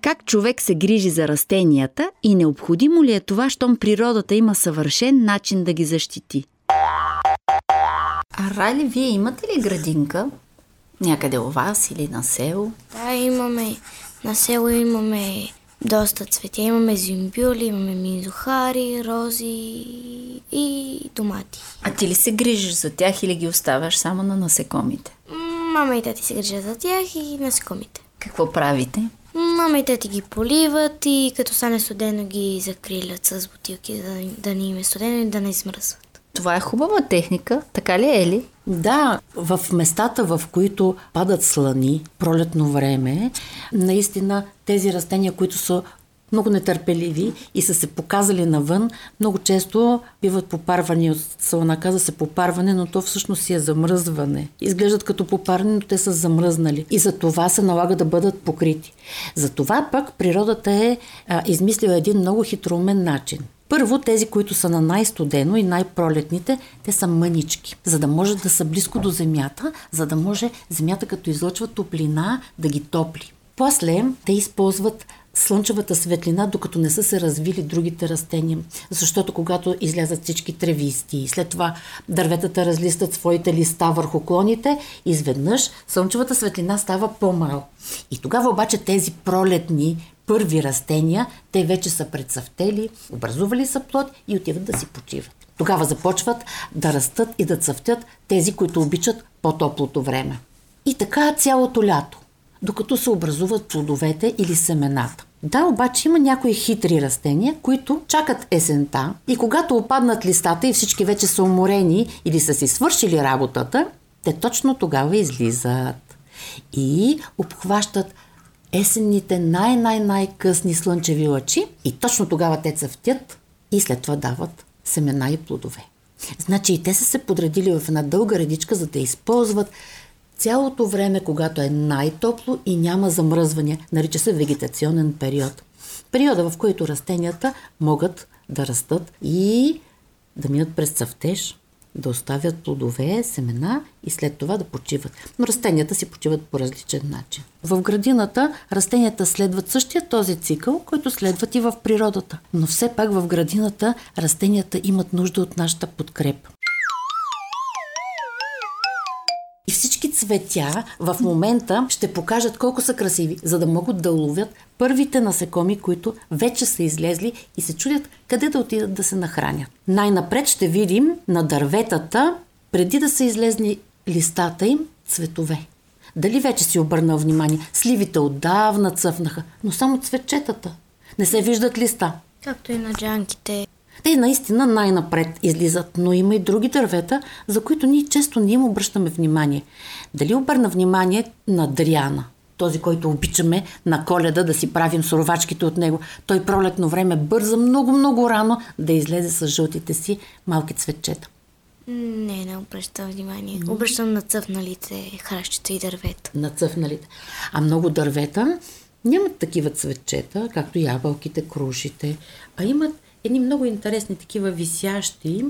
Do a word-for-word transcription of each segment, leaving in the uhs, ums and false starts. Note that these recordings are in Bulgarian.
Как човек се грижи за растенията и необходимо ли е това, щом природата има съвършен начин да ги защити? А Райли, вие имате ли градинка? Някъде у вас или на село? Да, имаме. На село имаме доста цветя. Имаме зимбюли, имаме минзухари, рози и домати. А ти ли се грижиш за тях или ги оставяш само на насекомите? Мама и тати се грижат за тях и насекомите. Какво правите? Мама и тати ги поливат и като стане студено ги закрилят с бутилки, да, да не им е студено и да не измръзват. Това е хубава техника, така ли е ли? Да, в местата, в които падат слани, пролетно време, наистина тези растения, които са много нетърпеливи и са се показали навън, много често биват попарвани от слана. Каза се попарване, но то всъщност си е замръзване. Изглеждат като попарване, но те са замръзнали. И за това се налага да бъдат покрити. За това пък природата е а, измислила един много хитроумен начин. Първо, тези, които са на най-студено и най-пролетните, те са мънички, за да може да са близко до земята, за да може земята, като излъчва топлина, да ги топли. После те използват слънчевата светлина, докато не са се развили другите растения. Защото когато излязат всички тревисти, след това дърветата разлистат своите листа върху клоните, изведнъж слънчевата светлина става по-малко. И тогава обаче тези пролетни първи растения, те вече са прецъфтели, образували са плод и отиват да си почиват. Тогава започват да растат и да цъфтят тези, които обичат по-топлото време. И така цялото лято, докато се образуват плодовете или семената. Да, обаче има някои хитри растения, които чакат есента и когато опаднат листата и всички вече са уморени или са си свършили работата, те точно тогава излизат и обхващат есенните най-най-най-късни слънчеви лъчи и точно тогава те цъфтят и след това дават семена и плодове. Значи и те са се подредили в една дълга редичка, за да използват цялото време, когато е най-топло и няма замръзвания. Нарича се вегетационен период. Периода, в който растенията могат да растат и да минат през цъфтеж, да оставят плодове, семена и след това да почиват. Но растенията си почиват по различен начин. В градината растенията следват същия този цикъл, който следват и в природата. Но все пак в градината растенията имат нужда от нашата подкрепа. И всички цветя в момента ще покажат колко са красиви, за да могат да ловят първите насекоми, които вече са излезли и се чудят къде да отидат да се нахранят. Най-напред ще видим на дърветата, преди да са излезли листата им, цветове. Дали вече си обърнал внимание? Сливите отдавна цъфнаха, но само цветчетата. Не се виждат листа. Както и на джанките. Те наистина най-напред излизат, но има и други дървета, за които ние често не им обръщаме внимание. Дали обърна внимание на дряна, този, който обичаме на Коледа да си правим суровачките от него. Той пролетно време бърза много-много рано да излезе с жълтите си малки цветчета. Не, не обръщам внимание. Mm. Обръщам на цъфналите хращите и дървета. На цъфналите. А много дървета нямат такива цветчета, както ябълките, крушите, а имат едни много интересни такива висящи,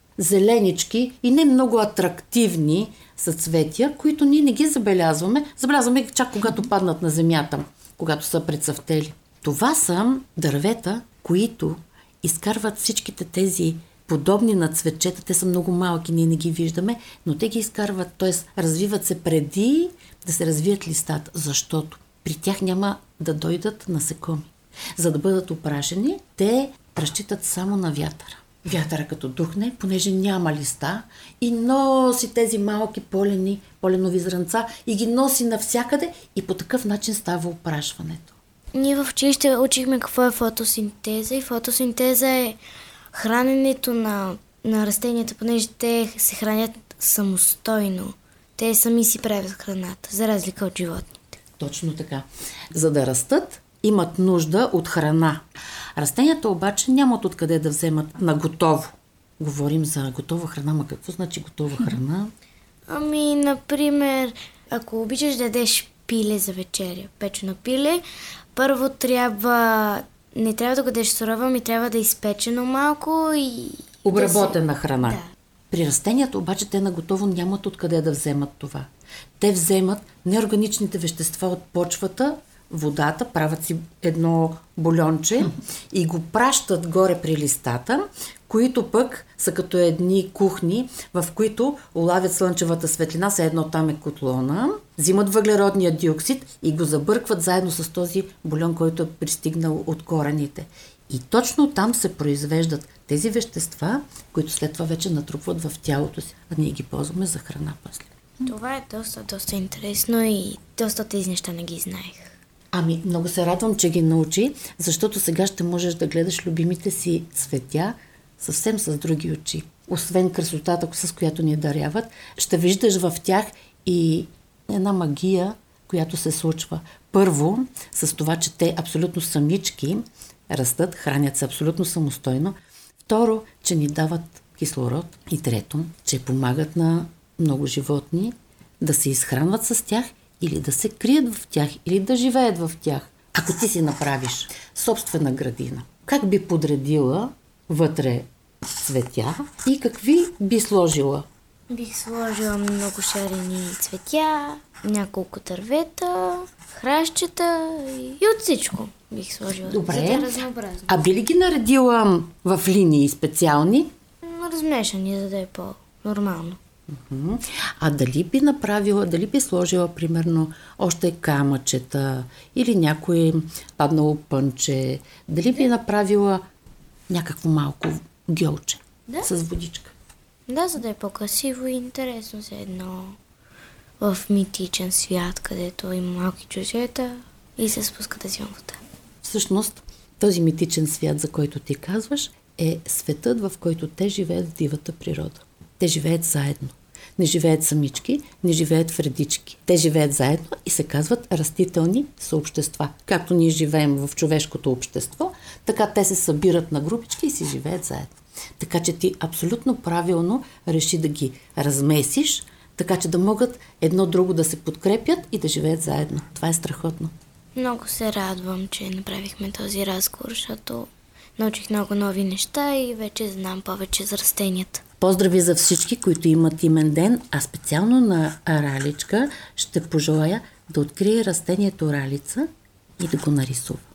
зеленички и не много атрактивни съцветия, които ние не ги забелязваме. Забелязваме ги чак когато паднат на земята, когато са прецъфтели. Това са дървета, които изкарват всичките тези подобни на цветчета. Те са много малки, ние не ги виждаме, но те ги изкарват, т.е. развиват се преди да се развият листата, защото при тях няма да дойдат насекоми. За да бъдат опрашени, те разчитат само на вятъра. Вятъра като духне, понеже няма листа и носи тези малки полени, поленови зранца и ги носи навсякъде и по такъв начин става опрашването. Ние в училище учихме какво е фотосинтеза и фотосинтеза е храненето на, на растенията, понеже те се хранят самостойно. Те сами си правят храната, за разлика от животните. Точно така. За да растат, имат нужда от храна. Растенията обаче нямат откъде да вземат на готово. Говорим за готова храна, ма какво значи готова храна? Ами, например, ако обичаш да ядеш пиле за вечеря, печено пиле, първо трябва, не трябва да го ядеш сурова, ами трябва да е изпечено малко и... Обработена да се... храна. Да. При растенията обаче те на готово нямат откъде да вземат това. Те вземат неорганичните вещества от почвата, водата, правят си едно бульонче и го пращат горе при листата, които пък са като едни кухни, в които улавят слънчевата светлина, все едно там е котлона, взимат въглеродния диоксид и го забъркват заедно с този бульон, който е пристигнал от корените. И точно там се произвеждат тези вещества, които след това вече натрупват в тялото си, а ние ги ползваме за храна после. Това е доста, доста интересно и доста тези неща не ги знаех. Ами, много се радвам, че ги научи, защото сега ще можеш да гледаш любимите си цветя съвсем с други очи. Освен красотата, с която ни даряват, ще виждаш в тях и една магия, която се случва. Първо, с това, че те абсолютно самички растат, хранят се абсолютно самостойно. Второ, че ни дават кислород. И трето, че помагат на много животни да се изхранват с тях или да се крият в тях, или да живеят в тях. Ако ти си направиш собствена градина, как би подредила вътре цветя и какви би сложила? Бих сложила много шарени цветя, няколко дървета, хращчета и от всичко бих сложила. Добре. За да е разнообразно. А би ли ги наредила в линии специални? Размешани, за да е по-нормално. А дали би направила, дали би сложила, примерно, още камъчета или някое паднало пънче, дали би направила някакво малко гьолче Да. с водичка? Да, за да е по-красиво и интересно за едно в митичен свят, където има малки чужета и се спуска да взима вода. Всъщност, този митичен свят, за който ти казваш, е светът, в който те живеят в дивата природа. Те живеят заедно. Не живеят самички, не живеят в редички. Те живеят заедно и се казват растителни съобщества. Както ние живеем в човешкото общество, така те се събират на групички и си живеят заедно. Така че ти абсолютно правилно реши да ги размесиш, така че да могат едно друго да се подкрепят и да живеят заедно. Това е страхотно. Много се радвам, че направихме този разговор, защото научих много нови неща и вече знам повече за растенията. Поздрави за всички, които имат имен ден, а специално на Раличка ще пожелая да открие растението ралица и да го нарисува.